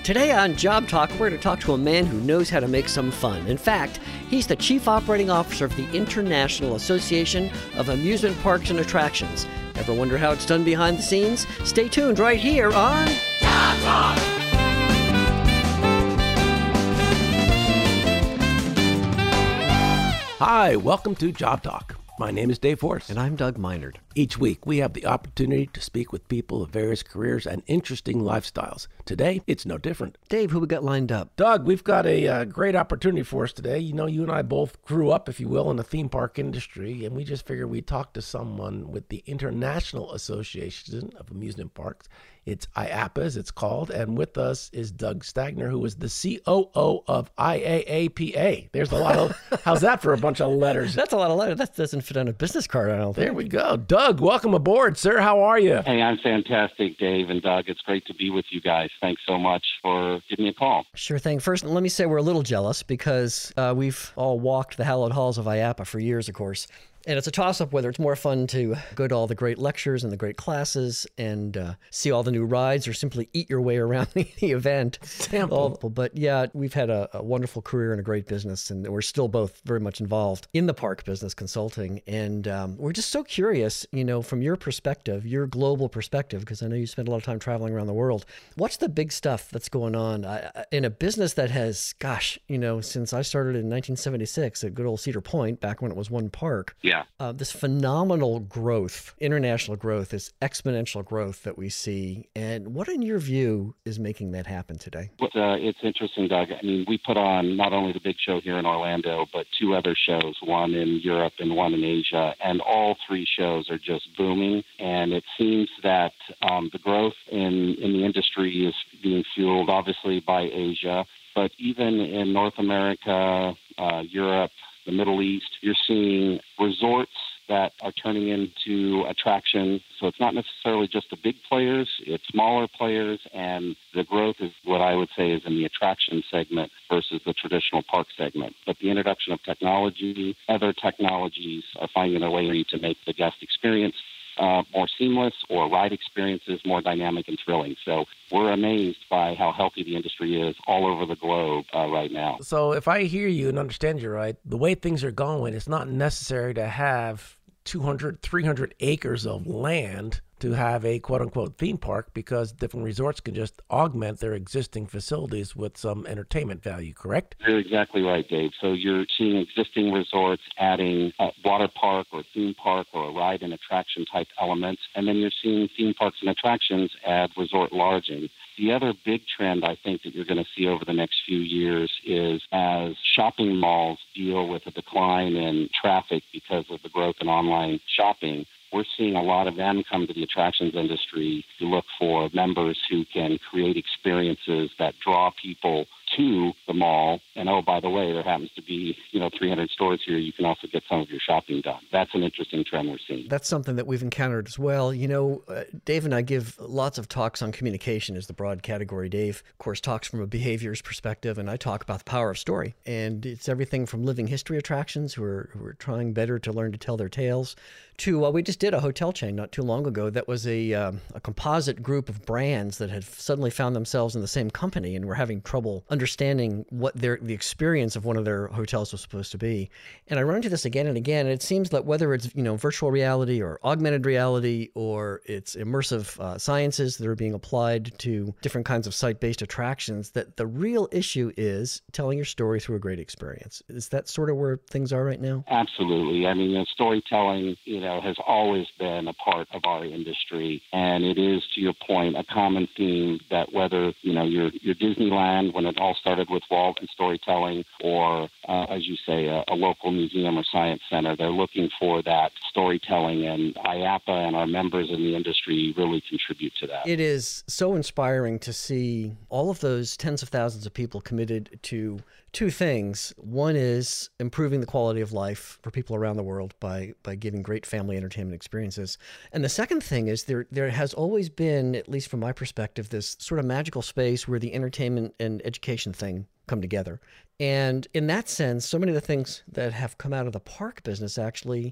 Today on Job Talk, we're going to talk to a man who knows how to make some fun. In fact, he's the Chief Operating Officer of the International Association of Amusement Parks and Attractions. Ever wonder how it's done behind the scenes? Stay tuned right here on Job Talk. Hi, welcome to Job Talk. My name is Dave Force. And I'm Doug Meinert. Each week, we have the opportunity to speak with people of various careers and interesting lifestyles. Today, it's no different. Dave, who we got lined up? Doug, we've got a great opportunity for us today. You know, you and I both grew up, if you will, in the theme park industry, and we just figured we'd talk to someone with the International Association of Amusement Parks. It's IAAPA, as it's called, and with us is Doug Stagner, who is the COO of IAAPA. There's a lot of, how's that for a bunch of letters? That's a lot of letters. That doesn't fit on a business card, I don't think. There we go. Doug, welcome aboard, sir. How are you? Hey, I'm fantastic, Dave and Doug. It's great to be with you guys. Thanks so much for giving me a call. Sure thing. First, let me say we're a little jealous because we've all walked the hallowed halls of IAAPA for years, of course. And it's a toss-up whether it's more fun to go to all the great lectures and the great classes and see all the new rides or simply eat your way around the event. Sample. But yeah, we've had a wonderful career and a great business, and we're still both very much involved in the park business consulting. And we're just so curious, you know, from your perspective, your global perspective, because I know you spend a lot of time traveling around the world. What's the big stuff that's going on in a business that has, gosh, you know, since I started in 1976 at good old Cedar Point, back when it was one park. Yeah. This phenomenal growth, international growth, this exponential growth that we see. And what, in your view, is making that happen today? It's interesting, Doug. I mean, we put on not only the big show here in Orlando, but two other shows, one in Europe and one in Asia. And all three shows are just booming. And it seems that the growth in the industry is being fueled, obviously, by Asia. But even in North America, Europe, the Middle East, you're seeing resorts that are turning into attractions. So it's not necessarily just the big players, it's smaller players, and the growth is what I would say is in the attraction segment versus the traditional park segment. But the introduction of technology, other technologies are finding their way to make the guest experience more seamless, or ride experiences more dynamic and thrilling. So we're amazed by how healthy the industry is all over the globe right now. So if I hear you and understand you right, the way things are going, it's not necessary to have 200, 300 acres of land to have a quote-unquote theme park, because different resorts can just augment their existing facilities with some entertainment value, correct? You're exactly right, Dave. So you're seeing existing resorts adding a water park or theme park or a ride and attraction type elements, and then you're seeing theme parks and attractions add resort lodging. The other big trend I think that you're going to see over the next few years is as shopping malls deal with a decline in traffic because of the growth in online shopping, we're seeing a lot of them come to the attractions industry to look for members who can create experiences that draw people to the mall. And oh, by the way, there happens to be, 300 stores here. You can also get some of your shopping done. That's an interesting trend we're seeing. That's something that we've encountered as well. You know, Dave and I give lots of talks on communication as the broad category. Dave, of course, talks from a behaviors perspective, and I talk about the power of story. And it's everything from living history attractions who are trying better to learn to tell their tales to, we just did a hotel chain not too long ago that was a composite group of brands that had suddenly found themselves in the same company and were having trouble understanding what the experience of one of their hotels was supposed to be. And I run into this again and again, and it seems that whether it's virtual reality or augmented reality or it's immersive sciences that are being applied to different kinds of site-based attractions, that the real issue is telling your story through a great experience. Is that sort of where things are right now? Absolutely. I mean, storytelling, has always been a part of our industry, and it is, to your point, a common theme that whether your Disneyland, when it all started with Walt and storytelling, or as you say, a local museum or science center, they're looking for that storytelling, and IAAPA and our members in the industry really contribute to that. It is so inspiring to see all of those tens of thousands of people committed to two things. One is improving the quality of life for people around the world by giving great family entertainment experiences. And the second thing is there has always been, at least from my perspective, this sort of magical space where the entertainment and education thing come together. And in that sense, so many of the things that have come out of the park business actually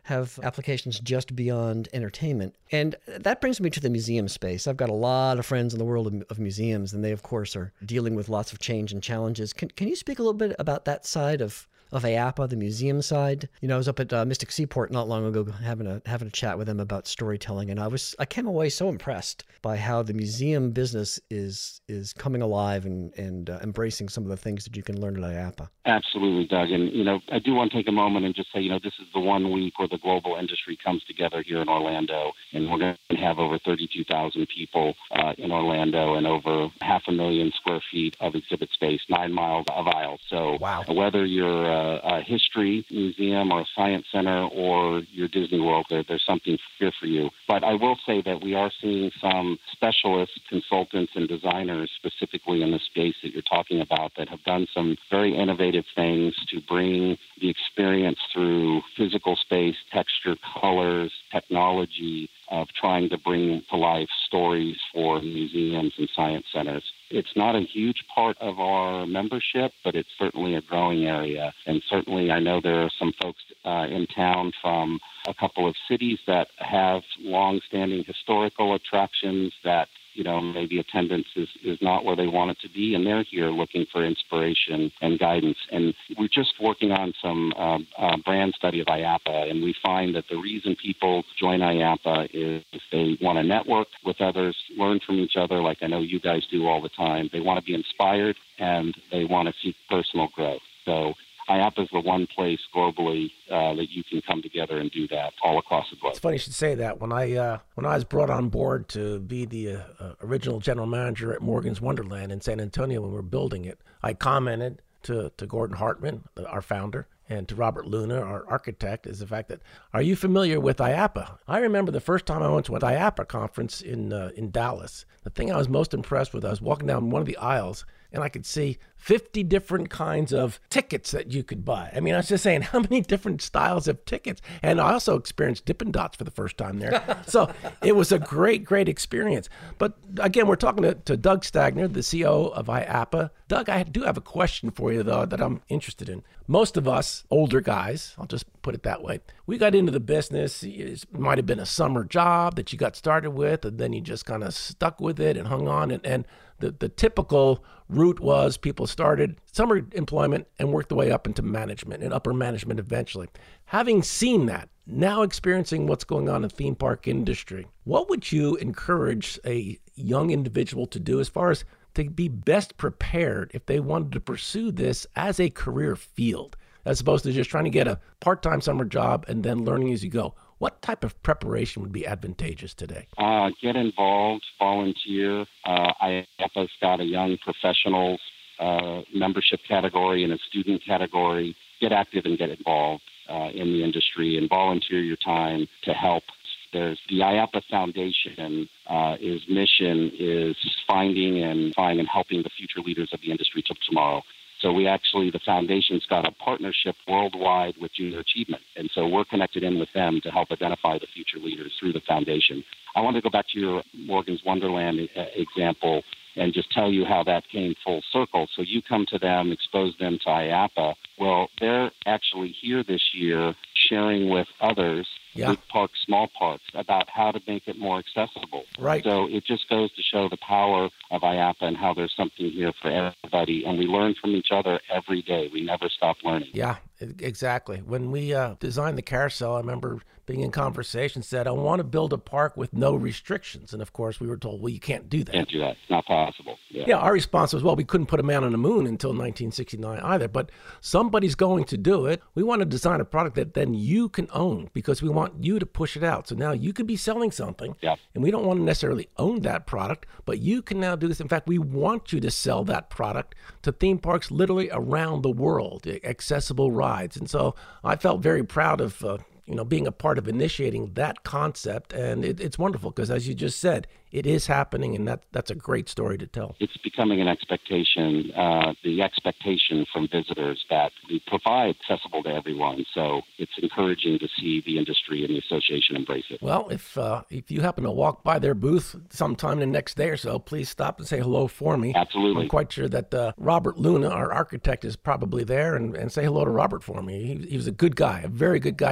have applications just beyond entertainment. And that brings me to the museum space. I've got a lot of friends in the world of museums, and they, of course, are dealing with lots of change and challenges. Can you speak a little bit about that side of IAAPA, the museum side? I was up at Mystic Seaport not long ago having a chat with them about storytelling, and I came away so impressed by how the museum business is coming alive and embracing some of the things that you can learn at IAAPA. Absolutely, Doug. And, I do want to take a moment and just say, this is the 1 week where the global industry comes together here in Orlando, and we're going to have over 32,000 people in Orlando and over 500,000 square feet of exhibit space, 9 miles of aisles. So wow. Whether you're a history museum or a science center or your Disney World, there's something here for you. But I will say that we are seeing some specialists, consultants, and designers specifically in the space that you're talking about that have done some very innovative things to bring the experience through physical space, texture, colors, technology, of trying to bring to life stories for museums and science centers. It's not a huge part of our membership, but it's certainly a growing area. And certainly I know there are some folks in town from a couple of cities that have long-standing historical attractions that maybe attendance is not where they want it to be, and they're here looking for inspiration and guidance. And we're just working on some brand study of IAAPA, and we find that the reason people join IAAPA is they want to network with others, learn from each other, like I know you guys do all the time. They want to be inspired, and they want to seek personal growth. So IAAPA is the one place globally that you can come together and do that all across the globe. It's funny you should say that. When I was brought on board to be the original general manager at Morgan's Wonderland in San Antonio when we were building it, I commented to Gordon Hartman, our founder, and to Robert Luna, our architect, is the fact that, are you familiar with IAAPA? I remember the first time I went to an IAAPA conference in Dallas. The thing I was most impressed with, I was walking down one of the aisles, and I could see 50 different kinds of tickets that you could buy. I mean, I was just saying, how many different styles of tickets? And I also experienced Dippin' Dots for the first time there. So it was a great, great experience. But again, we're talking to Doug Stagner, the CEO of IAAPA. Doug, I do have a question for you, though, that I'm interested in. Most of us, older guys, I'll just put it that way, we got into the business. It might have been a summer job that you got started with, and then you just kind of stuck with it and hung on. And the typical route was people started summer employment and worked their way up into management and upper management eventually. Having seen that, now experiencing what's going on in the theme park industry, what would you encourage a young individual to do as far as to be best prepared if they wanted to pursue this as a career field, as opposed to just trying to get a part-time summer job and then learning as you go? What type of preparation would be advantageous today? Get involved, volunteer. IAAPA's got a young professionals membership category and a student category. Get active and get involved in the industry and volunteer your time to help. There's the IAAPA Foundation. Its mission is finding and helping the future leaders of the industry till tomorrow. So the foundation's got a partnership worldwide with Junior Achievement. And so we're connected in with them to help identify the future leaders through the foundation. I want to go back to your Morgan's Wonderland example and just tell you how that came full circle. So you come to them, expose them to IAAPA. Well, they're actually here this year sharing with others, big parks, small parks, about how to make it more accessible. Right. So it just goes to show the power of IAAPA and how there's something here for everybody. And we learn from each other every day. We never stop learning. Yeah, exactly. When we designed the carousel, I remember being in conversation, said, I want to build a park with no restrictions. And of course, we were told, well, you can't do that. Can't do that. It's not possible. Yeah, our response was, well, we couldn't put a man on the moon until 1969 either. But somebody's going to do it. We want to design a product that then you can own because we want you to push it out. So now you could be selling something, and we don't want to necessarily own that product, but you can now do this. In fact, we want you to sell that product to theme parks literally around the world, accessible rides. And so I felt very proud of being a part of initiating that concept. And it's wonderful because, as you just said, it is happening, and that's a great story to tell. It's becoming an expectation, the expectation from visitors that we provide accessible to everyone. So it's encouraging to see the industry and the association embrace it. Well, if you happen to walk by their booth sometime the next day or so, please stop and say hello for me. Absolutely. I'm quite sure that Robert Luna, our architect, is probably there, and say hello to Robert for me. He was a good guy, a very good guy to work with.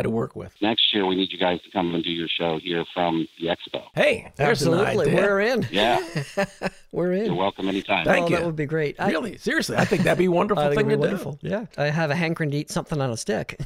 with. Next year, we need you guys to come and do your show here from the expo. Hey, there's Absolutely. an idea. We're in. Yeah. We're in. You're welcome anytime. Thank you. That would be great. Really, seriously, I think that'd be a wonderful I think thing it'd to be wonderful. Yeah. I have a hankering to eat something on a stick.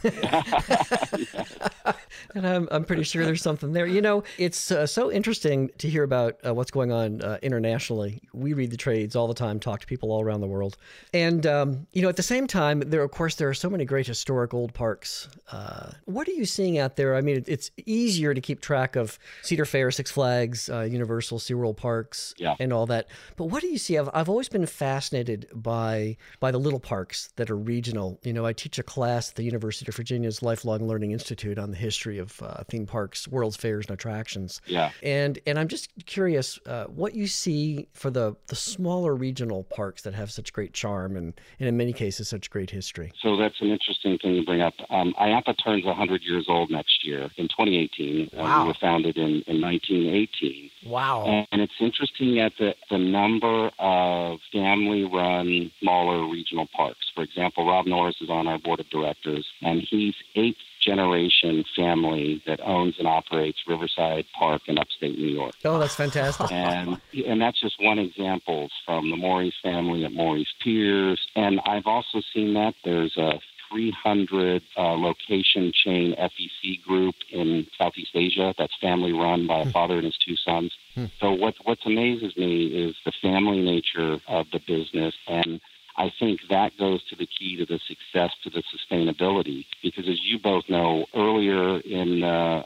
And I'm pretty sure there's something there. You know, it's so interesting to hear about what's going on internationally. We read the trades all the time, talk to people all around the world. And, you know, at the same time, there are so many great historic old parks. What are you seeing out there? I mean, it's easier to keep track of Cedar Fair, Six Flags, Universal, SeaWorld parks, and all that. But what do you see? I've always been fascinated by the little parks that are regional. You know, I teach a class at the University of Virginia's Lifelong Learning Institute on the history of theme parks, world's fairs, and attractions. Yeah. And I'm just curious what you see for the smaller regional parks that have such great charm and in many cases such great history. So that's an interesting thing to bring up. IAAPA turns 100 years old next year in 2018. Wow. We were founded in 1918. Wow. And it's interesting at the number of family-run smaller regional parks. For example, Rob Norris is on our board of directors, and he's eighth generation family that owns and operates Riverside Park in upstate New York. Oh, that's fantastic. And that's just one example from the Maurice family at Maurice Piers. And I've also seen that there's a 300 location chain FEC group in Southeast Asia that's family run by a father and his two sons. So what amazes me is the family nature of the business, and I think that goes to the key to the success, to the sustainability, because as you both know, earlier in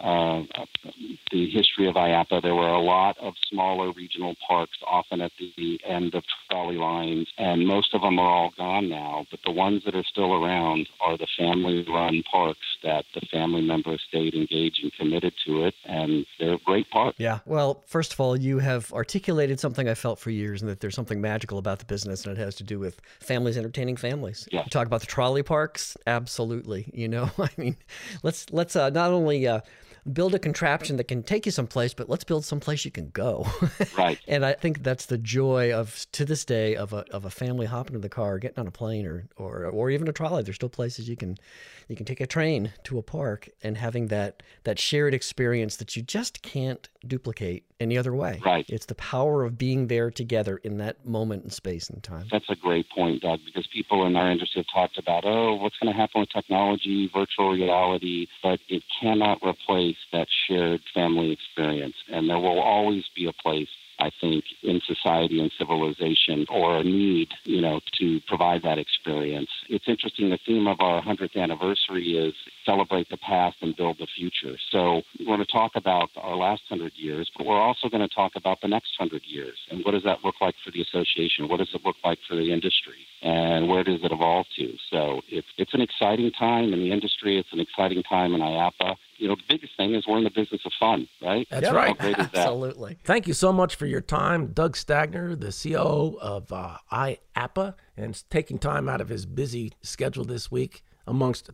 the history of IAAPA, there were a lot of smaller regional parks, often at the end of trolley lines, and most of them are all gone now. But the ones that are still around are the family-run parks that the family member stayed engaged and committed to it, and they're great parks. Yeah. Well, first of all, you have articulated something I felt for years, and that there's something magical about the business, and it has to do with families entertaining families. Yeah. You talk about the trolley parks, absolutely. You know, I mean, let's not only build a contraption that can take you someplace, but let's build someplace you can go. Right. And I think that's the joy of, to this day, of a family hopping in the car, getting on a plane or even a trolley. There's still places you can take a train to a park and having that shared experience that you just can't duplicate any other way. Right. It's the power of being there together in that moment in space and time. That's a great point, Doug, because people in our industry have talked about, what's going to happen with technology, virtual reality, but it cannot replace that shared family experience. And there will always be a place, I think, in society and civilization, or a need, to provide that experience. It's interesting. The theme of our 100th anniversary is celebrate the past and build the future. So we're going to talk about our last 100 years, but we're also going to talk about the next 100 years. And what does that look like for the association? What does it look like for the industry? And where does it evolve to? So it's an exciting time in the industry. It's an exciting time in IAAPA. The biggest thing is we're in the business of fun, right? That's right. How great is that? Absolutely. Thank you so much for your time, Doug Stagner, the COO of IAAPA, and taking time out of his busy schedule this week amongst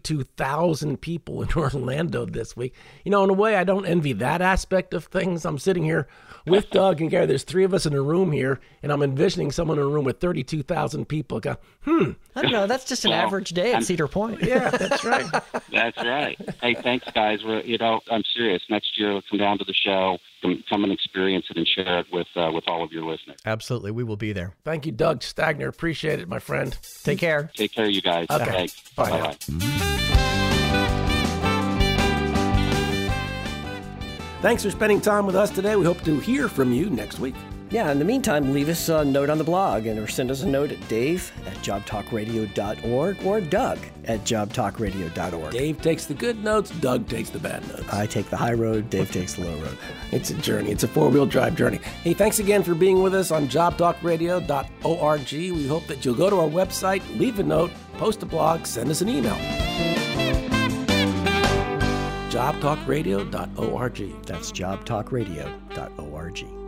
32,000 people in Orlando this week. In a way, I don't envy that aspect of things. I'm sitting here with Doug and Gary. There's three of us in a room here, and I'm envisioning someone in a room with 32,000 people. Go, I don't know. That's just an average day at Cedar Point. Yeah, that's right. That's right. Hey, thanks, guys. I'm serious. Next year, come down to the show, come and experience it and share it with all of your listeners. Absolutely. We will be there. Thank you, Doug Stagner. Appreciate it, my friend. Take care. Take care, you guys. Okay. Thanks. Bye. Bye-bye. Thanks for spending time with us today. We hope to hear from you next week. Yeah, in the meantime, leave us a note on the blog or send us a note at dave@jobtalkradio.org or doug@jobtalkradio.org. Dave takes the good notes, Doug takes the bad notes. I take the high road, Dave takes the low road. It's a journey. It's a four-wheel drive journey. Hey, thanks again for being with us on jobtalkradio.org. We hope that you'll go to our website, leave a note, post a blog, send us an email. jobtalkradio.org. That's jobtalkradio.org.